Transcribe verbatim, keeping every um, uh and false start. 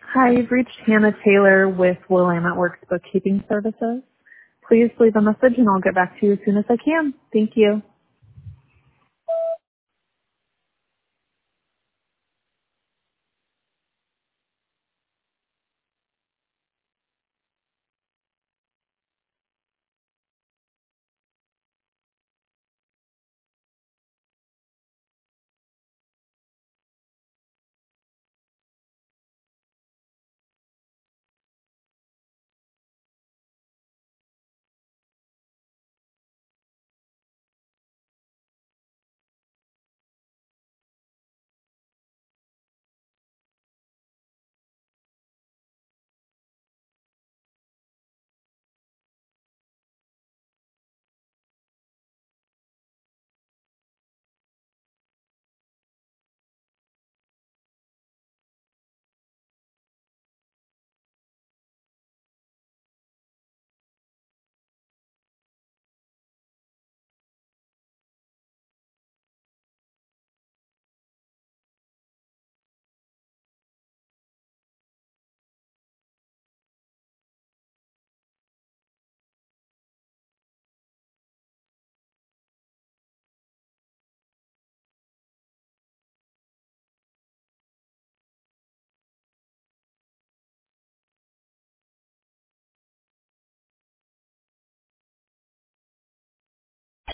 Hi, you've reached Hannah Taylor with Willam at Works Bookkeeping Services. Please leave a message and I'll get back to you as soon as I can. Thank you.